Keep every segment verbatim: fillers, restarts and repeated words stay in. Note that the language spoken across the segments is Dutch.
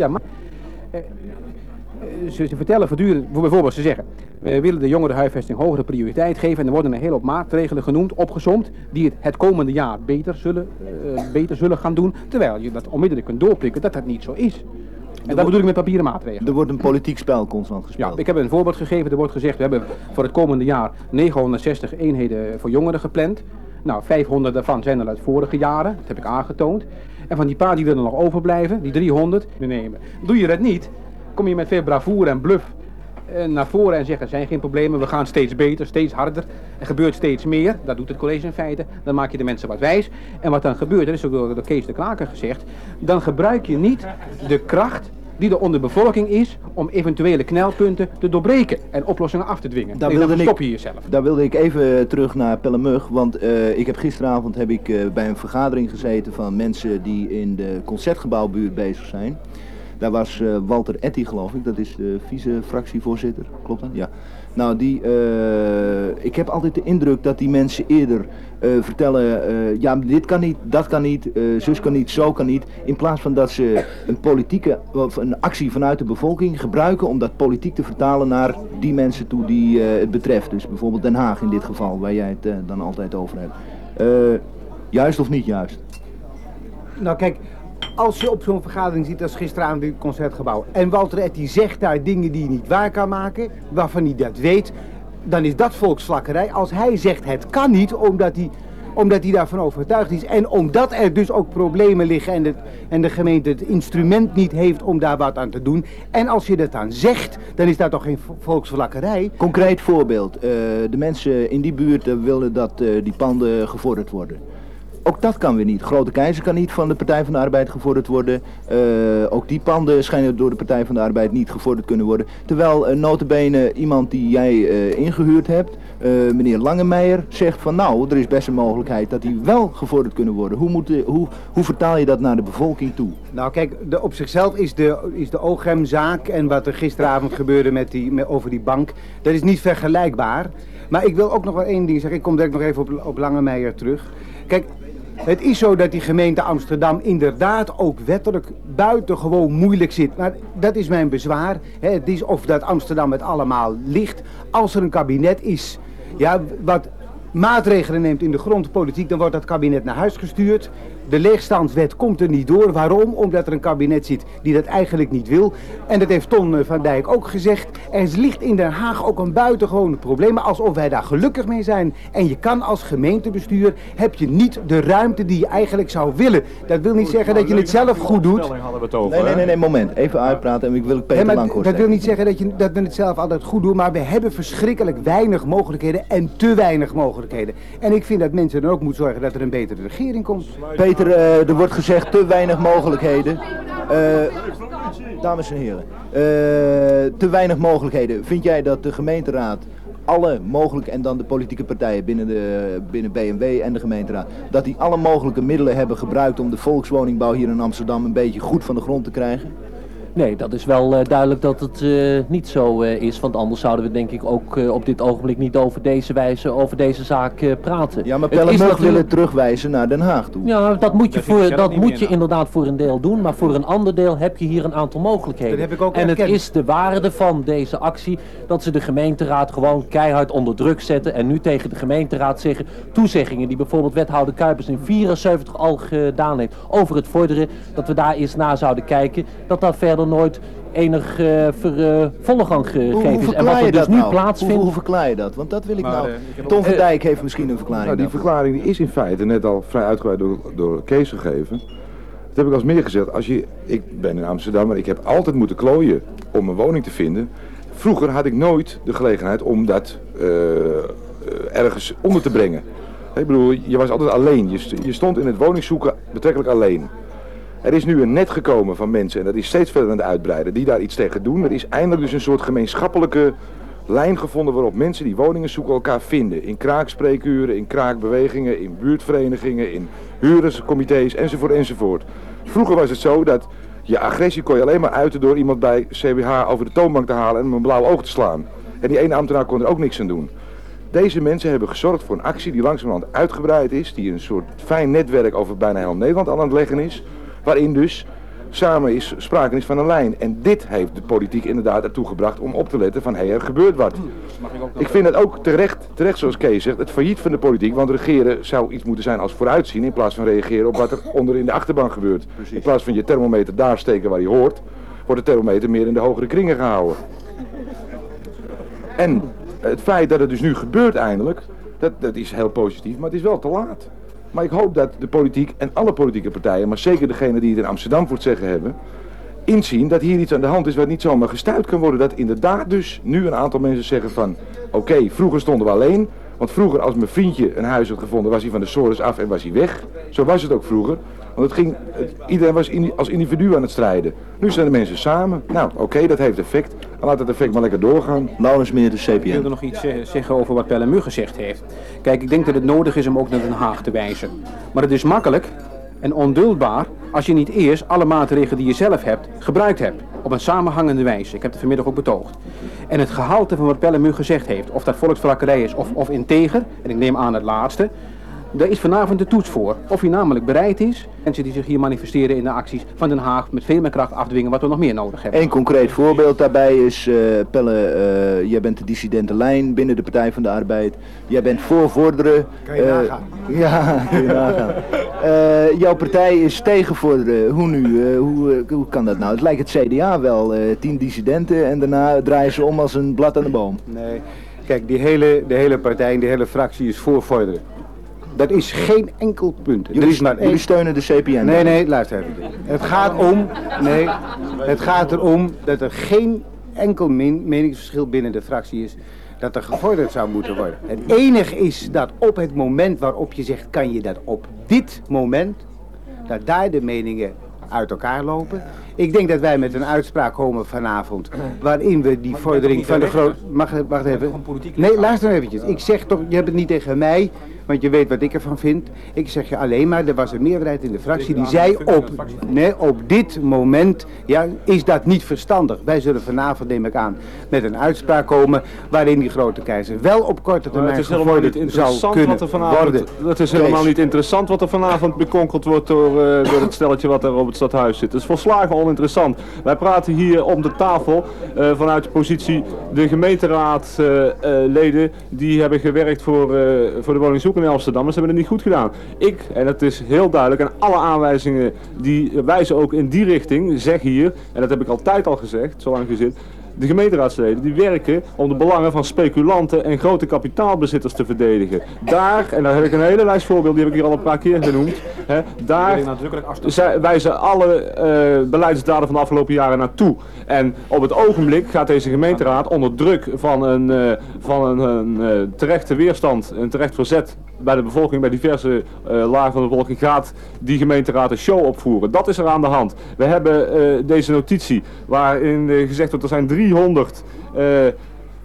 Ja, maar uh, ze, ze vertellen voortdurend, bijvoorbeeld ze zeggen, we willen de jongerenhuisvesting hogere prioriteit geven en er worden een hele hoop maatregelen genoemd, opgesomd, die het het komende jaar beter zullen, uh, beter zullen gaan doen, terwijl je dat onmiddellijk kunt doorprikken dat dat niet zo is. En dat bedoel ik met papieren maatregelen. Er wordt een politiek spel constant gespeeld. Ja, ik heb een voorbeeld gegeven. Er wordt gezegd, we hebben voor het komende jaar negenhonderdzestig eenheden voor jongeren gepland. Nou, vijfhonderd daarvan zijn er uit vorige jaren. Dat heb ik aangetoond. En van die paar die er nog overblijven, die driehonderd, nemen. Doe je dat niet, kom je met veel bravoure en bluff eh, naar voren en zeggen, er zijn geen problemen, we gaan steeds beter, steeds harder. Er gebeurt steeds meer, dat doet het college in feite. Dan maak je de mensen wat wijs. En wat dan gebeurt, dat is ook door, door Kees de Klaker gezegd, dan gebruik je niet de kracht die er onder bevolking is om eventuele knelpunten te doorbreken en oplossingen af te dwingen. Daar nee, wilde dan ik, stop je jezelf. Daar wilde ik even terug naar Pellemug, want uh, ik heb gisteravond heb ik, uh, bij een vergadering gezeten van mensen die in de Concertgebouwbuurt bezig zijn. Daar was uh, Walter Etty, geloof ik, dat is de vice-fractievoorzitter, klopt dat? Ja. Nou, die, uh, ik heb altijd de indruk dat die mensen eerder uh, vertellen, uh, ja, dit kan niet, dat kan niet, uh, zus kan niet, zo kan niet. In plaats van dat ze een politieke, of een actie vanuit de bevolking gebruiken om dat politiek te vertalen naar die mensen toe die uh, het betreft. Dus bijvoorbeeld Den Haag in dit geval, waar jij het uh, dan altijd over hebt. Uh, juist of niet juist? Nou kijk, als je op zo'n vergadering ziet als gisteravond in het Concertgebouw en Walter Etty zegt daar dingen die hij niet waar kan maken, waarvan hij dat weet, dan is dat volksvlakkerij. Als hij zegt het kan niet, omdat hij, omdat hij daarvan overtuigd is en omdat er dus ook problemen liggen en, het, en de gemeente het instrument niet heeft om daar wat aan te doen. En als je dat dan zegt, dan is dat toch geen volksvlakkerij? Concreet voorbeeld, uh, de mensen in die buurt uh, willen dat uh, die panden gevorderd worden. Ook dat kan weer niet. Grote Keizer kan niet van de Partij van de Arbeid gevorderd worden. Uh, ook die panden schijnen door de Partij van de Arbeid niet gevorderd kunnen worden. Terwijl uh, nota bene iemand die jij uh, ingehuurd hebt, uh, meneer Langemeijer, zegt van nou, er is best een mogelijkheid dat die wel gevorderd kunnen worden. Hoe, moet de, hoe, hoe vertaal je dat naar de bevolking toe? Nou kijk, de, op zichzelf is de, is de O G M zaak en wat er gisteravond gebeurde met die, met, over die bank, dat is niet vergelijkbaar. Maar ik wil ook nog wel één ding zeggen. Ik kom direct nog even op, op Langemeijer terug. Kijk, het is zo dat die gemeente Amsterdam inderdaad ook wettelijk buitengewoon moeilijk zit. Maar dat is mijn bezwaar. Het is of dat Amsterdam het allemaal ligt. Als er een kabinet is, ja, wat maatregelen neemt in de grondpolitiek, dan wordt dat kabinet naar huis gestuurd. De leegstandswet komt er niet door. Waarom? Omdat er een kabinet zit die dat eigenlijk niet wil. En dat heeft Ton van Dijk ook gezegd. Er ligt in Den Haag ook een buitengewoon probleem. Alsof wij daar gelukkig mee zijn. En je kan als gemeentebestuur, heb je niet de ruimte die je eigenlijk zou willen. Dat wil niet zeggen dat je het zelf goed doet. Nee, nee, nee, nee, moment. Even uitpraten en ik wil Peter nee, Langhorst. Dat wil niet zeggen dat, je, dat we het zelf altijd goed doen. Maar we hebben verschrikkelijk weinig mogelijkheden en te weinig mogelijkheden. En ik vind dat mensen dan ook moeten zorgen dat er een betere regering komt. Peter, uh, er wordt gezegd te weinig mogelijkheden. Uh, dames en heren, uh, te weinig mogelijkheden. Vind jij dat de gemeenteraad alle mogelijke, en dan de politieke partijen binnen, de, binnen B M W en de gemeenteraad, dat die alle mogelijke middelen hebben gebruikt om de volkswoningbouw hier in Amsterdam een beetje goed van de grond te krijgen? Nee, dat is wel uh, duidelijk dat het uh, niet zo uh, is, want anders zouden we denk ik ook uh, op dit ogenblik niet over deze wijze, over deze zaak uh, praten. Ja, maar Pellemug natuurlijk... willen terugwijzen naar Den Haag toe. Ja, dat moet je, dat voor, dat moet je inderdaad voor een deel doen, maar voor een ander deel heb je hier een aantal mogelijkheden. Dat heb ik ook en erkend. Het is de waarde van deze actie dat ze de gemeenteraad gewoon keihard onder druk zetten en nu tegen de gemeenteraad zeggen, toezeggingen die bijvoorbeeld wethouder Kuipers in vierenzeventig al gedaan heeft over het vorderen, dat we daar eens naar zouden kijken, dat dat verder nooit enig uh, vervolgang uh, gegeven is. En wat er dus nu nou? plaatsvindt... Hoe, hoe verklaar je dat? Want dat wil ik maar, nou... Uh, ik Tom van Dijk heeft misschien een verklaring. Nou, die daarvoor. verklaring die is in feite net al vrij uitgebreid door, door Kees gegeven. Dat heb ik als meer gezegd. Als je, ik ben in Amsterdam, maar ik heb altijd moeten klooien om een woning te vinden. Vroeger had ik nooit de gelegenheid om dat uh, ergens onder te brengen. Ik bedoel, je was altijd alleen. Je, st je stond in het woningszoeken betrekkelijk alleen. Er is nu een net gekomen van mensen, en dat is steeds verder aan het uitbreiden, die daar iets tegen doen. Er is eindelijk dus een soort gemeenschappelijke lijn gevonden waarop mensen die woningen zoeken elkaar vinden. In kraakspreekuren, in kraakbewegingen, in buurtverenigingen, in huurderscomité's enzovoort enzovoort. Vroeger was het zo dat je agressie kon je alleen maar uiten door iemand bij C B H over de toonbank te halen en hem een blauw oog te slaan. En die ene ambtenaar kon er ook niks aan doen. Deze mensen hebben gezorgd voor een actie die langzamerhand uitgebreid is, die een soort fijn netwerk over bijna heel Nederland aan het leggen is. Waarin dus samen is, sprake is van een lijn. En dit heeft de politiek inderdaad ertoe gebracht om op te letten van hé, hey, er gebeurt wat. Ik vind het ook terecht, terecht zoals Kees zegt, het failliet van de politiek, want regeren zou iets moeten zijn als vooruitzien in plaats van reageren op wat er onder in de achterban gebeurt. Precies. In plaats van je thermometer daar steken waar hij hoort, wordt de thermometer meer in de hogere kringen gehouden. En het feit dat het dus nu gebeurt eindelijk, dat, dat is heel positief, maar het is wel te laat. Maar ik hoop dat de politiek en alle politieke partijen, maar zeker degene die het in Amsterdam voor het zeggen hebben, inzien dat hier iets aan de hand is wat niet zomaar gestuit kan worden. Dat inderdaad dus nu een aantal mensen zeggen van, oké, okay, vroeger stonden we alleen. Want vroeger als mijn vriendje een huis had gevonden, was hij van de sores af en was hij weg. Zo was het ook vroeger. Want het ging, het, iedereen was in, als individu aan het strijden. Nu zijn de mensen samen. Nou, oké, okay, dat heeft effect. Dan laat het effect maar lekker doorgaan. Laurens Meer, de C P N. Ik wilde nog iets zeggen over wat Pellemur gezegd heeft. Kijk, ik denk dat het nodig is om ook naar Den Haag te wijzen. Maar het is makkelijk en onduldbaar als je niet eerst alle maatregelen die je zelf hebt, gebruikt hebt. Op een samenhangende wijze. Ik heb het vanmiddag ook betoogd. En het gehalte van wat Pellemur gezegd heeft, of dat volkswrakkerij is of, of integer, en ik neem aan het laatste, daar is vanavond de toets voor. Of hij namelijk bereid is, mensen die zich hier manifesteren in de acties van Den Haag, met veel meer kracht afdwingen wat we nog meer nodig hebben. Een concreet voorbeeld daarbij is, uh, Pelle, uh, jij bent de dissidente lijn binnen de Partij van de Arbeid. Jij bent voor vorderen. Kan je uh, nagaan. Ja, kun je nagaan. Uh, jouw partij is tegen vorderen. Hoe nu? Uh, hoe, uh, hoe kan dat nou? Het lijkt het C D A wel. Uh, tien dissidenten en daarna draaien ze om als een blad aan de boom. Nee, kijk, die hele, de hele partij en die hele fractie is voor vorderen. Dat is geen enkel punt. Jullie, er is maar jullie steunen de C P N? Nee, nee, luister even. Het gaat om, nee, het gaat erom dat er geen enkel men, meningsverschil binnen de fractie is dat er gevorderd zou moeten worden. Het enige is dat op het moment waarop je zegt, kan je dat op dit moment, dat daar de meningen uit elkaar lopen. Ik denk dat wij met een uitspraak komen vanavond, waarin we die vordering van de grote... Mag, wacht even. Nee, luister nou eventjes. Ik zeg toch, je hebt het niet tegen mij, want je weet wat ik ervan vind. Ik zeg je alleen maar, er was een meerderheid in de fractie die zei op, nee, op dit moment, ja, is dat niet verstandig. Wij zullen vanavond, neem ik aan, met een uitspraak komen waarin die grote keizer wel op korte termijn gevorderd zou kunnen worden. Het is helemaal niet interessant wat er vanavond bekonkeld wordt door, uh, door het stelletje wat er op het stadhuis zit. Het is volslagen oninteressant. Wij praten hier om de tafel uh, vanuit de positie de gemeenteraadleden uh, uh, die hebben gewerkt voor, uh, voor de woningzoek in Amsterdam, maar ze hebben het niet goed gedaan. Ik, en het is heel duidelijk, en alle aanwijzingen die wijzen ook in die richting, zeg hier, en dat heb ik altijd al gezegd, zolang je zit, de gemeenteraadsleden die werken om de belangen van speculanten en grote kapitaalbezitters te verdedigen. Daar, en daar heb ik een hele lijst voorbeelden, die heb ik hier al een paar keer genoemd, hè, daar wijzen alle uh, beleidsdaden van de afgelopen jaren naartoe. En op het ogenblik gaat deze gemeenteraad onder druk van een, uh, van een, een uh, terechte weerstand, een terecht verzet bij de bevolking, bij diverse uh, lagen van de bevolking, gaat die gemeenteraad een show opvoeren. Dat is er aan de hand. We hebben uh, deze notitie waarin uh, gezegd wordt er zijn driehonderd uh, uh,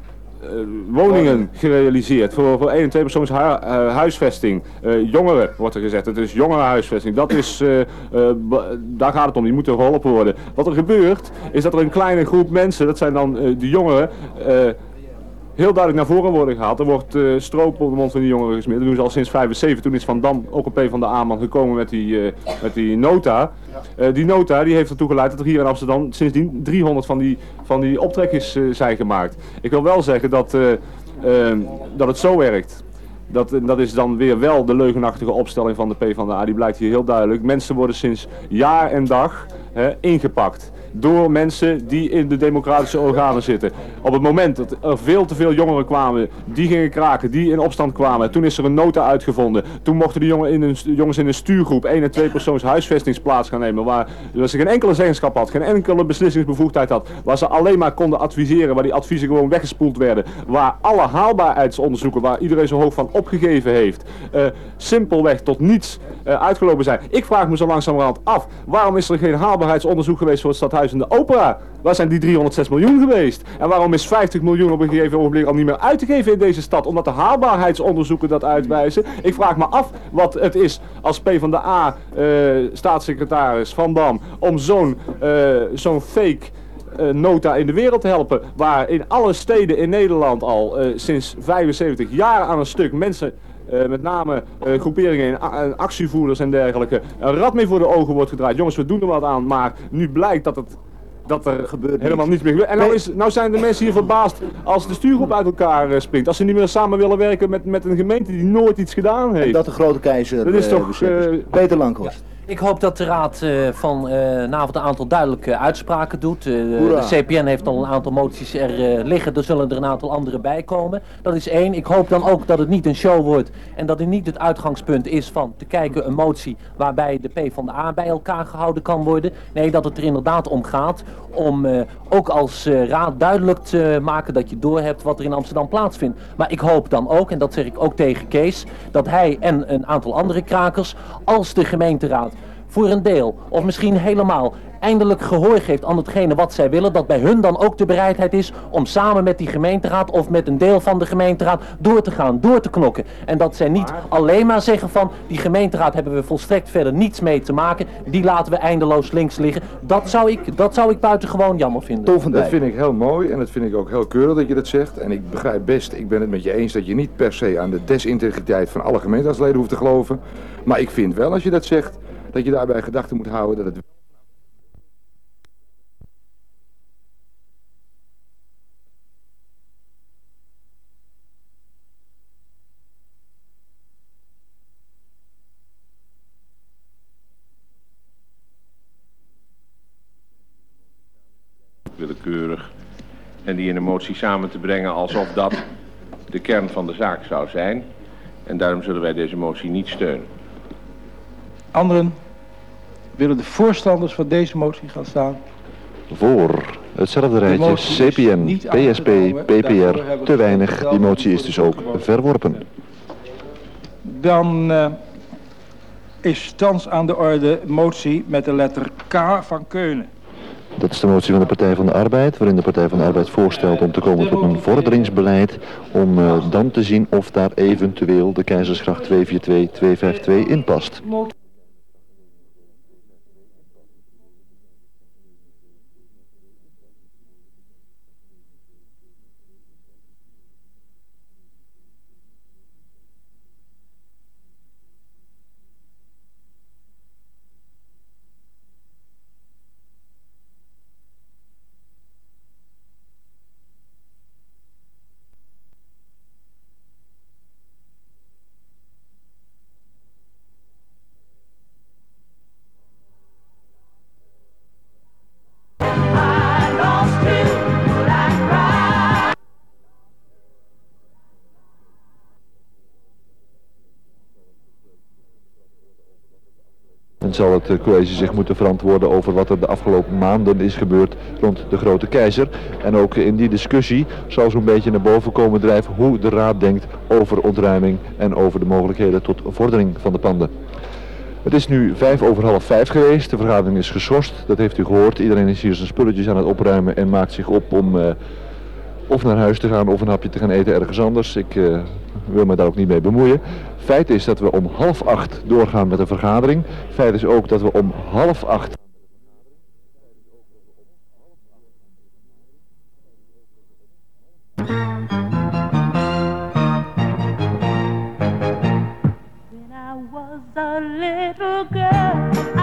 woningen gerealiseerd voor, voor één en twee persoons hu uh, huisvesting. Uh, jongeren wordt er gezegd. Het is jongerenhuisvesting. Dat is, uh, uh, daar gaat het om. Die moeten geholpen worden. Wat er gebeurt is dat er een kleine groep mensen, dat zijn dan uh, de jongeren, uh, heel duidelijk naar voren worden gehaald. Er wordt uh, stroop op de mond van die jongeren gesmeerd. Dat doen ze al sinds vijfenzeventig. Toen is Van Dam, ook een P van de A-man, gekomen met die, uh, met die nota. Uh, die nota die heeft ertoe geleid dat er hier in Amsterdam sindsdien driehonderd van die, van die optrekkers uh, zijn gemaakt. Ik wil wel zeggen dat, uh, uh, dat het zo werkt. Dat, dat is dan weer wel de leugenachtige opstelling van de P van de A. Die blijkt hier heel duidelijk. Mensen worden sinds jaar en dag hè, ingepakt. Door mensen die in de democratische organen zitten. Op het moment dat er veel te veel jongeren kwamen, die gingen kraken, die in opstand kwamen. Toen is er een nota uitgevonden. Toen mochten de jongen in een, jongens in een stuurgroep één en twee persoons huisvestingsplaats gaan nemen. Waar ze geen enkele zeggenschap had, geen enkele beslissingsbevoegdheid had. Waar ze alleen maar konden adviseren, waar die adviezen gewoon weggespoeld werden. Waar alle haalbaarheidsonderzoeken, waar iedereen zo hoog van opgegeven heeft, uh, simpelweg tot niets uh, uitgelopen zijn. Ik vraag me zo langzamerhand af, waarom is er geen haalbaarheidsonderzoek geweest voor het stadhuis in de opera? Waar zijn die driehonderdzes miljoen geweest? En waarom is vijftig miljoen op een gegeven ogenblik al niet meer uit te geven in deze stad? Omdat de haalbaarheidsonderzoeken dat uitwijzen. Ik vraag me af wat het is als P van de A uh, staatssecretaris Van Dam om zo'n uh, zo'n fake uh, nota in de wereld te helpen. Waar in alle steden in Nederland al uh, sinds vijfenzeventig jaar aan een stuk mensen uh, met name uh, groeperingen en actievoerders en dergelijke een rad mee voor de ogen wordt gedraaid. Jongens, we doen er wat aan, maar nu blijkt dat het dat er gebeurt helemaal niets meer gebeurt. En nou, is, nou zijn de mensen hier verbaasd als de stuurgroep uit elkaar uh, springt. Als ze niet meer samen willen werken met, met een gemeente die nooit iets gedaan heeft. En dat de grote keizer dat is uh, toch, uh, Peter Langhorst. Ja. Ik hoop dat de Raad uh, van uh, vanavond een aantal duidelijke uitspraken doet. Uh, de C P N heeft al een aantal moties er uh, liggen, er zullen er een aantal andere bij komen. Dat is één. Ik hoop dan ook dat het niet een show wordt en dat het niet het uitgangspunt is van te kijken een motie waarbij de PvdA bij elkaar gehouden kan worden. Nee, dat het er inderdaad om gaat om uh, ook als uh, Raad duidelijk te maken dat je doorhebt wat er in Amsterdam plaatsvindt. Maar ik hoop dan ook, en dat zeg ik ook tegen Kees, dat hij en een aantal andere krakers, als de gemeenteraad voor een deel, of misschien helemaal, eindelijk gehoor geeft aan hetgene wat zij willen, dat bij hun dan ook de bereidheid is om samen met die gemeenteraad of met een deel van de gemeenteraad door te gaan, door te knokken. En dat zij niet alleen maar zeggen van, die gemeenteraad hebben we volstrekt verder niets mee te maken, die laten we eindeloos links liggen. Dat zou ik, dat zou ik buitengewoon jammer vinden. Dat vind ik heel mooi en dat vind ik ook heel keurig dat je dat zegt. En ik begrijp best, ik ben het met je eens dat je niet per se aan de desintegriteit van alle gemeenteraadsleden hoeft te geloven. Maar ik vind wel, als je dat zegt, dat je daarbij gedachten moet houden dat het willekeurig en die in een motie samen te brengen alsof dat de kern van de zaak zou zijn. En daarom zullen wij deze motie niet steunen. Anderen willen de voorstanders van deze motie gaan staan. Voor hetzelfde rijtje C P N, P S P, P P R, te weinig. Die motie is dus ook verworpen. Dan uh, is thans aan de orde motie met de letter K van Keunen. Dat is de motie van de Partij van de Arbeid, waarin de Partij van de Arbeid voorstelt om te komen tot een vorderingsbeleid, om uh, dan te zien of daar eventueel de Keizersgracht twee vier twee, twee vijf twee in past. En zal het college zich moeten verantwoorden over wat er de afgelopen maanden is gebeurd rond de Grote Keizer. En ook in die discussie zal zo'n beetje naar boven komen drijven hoe de raad denkt over ontruiming en over de mogelijkheden tot vordering van de panden. Het is nu vijf over half vijf geweest, de vergadering is geschorst, dat heeft u gehoord. Iedereen is hier zijn spulletjes aan het opruimen en maakt zich op om uh, of naar huis te gaan of een hapje te gaan eten ergens anders. Ik uh, wil me daar ook niet mee bemoeien. Feit is dat we om half acht doorgaan met de vergadering. Feit is ook dat we om half acht... When I was a little girl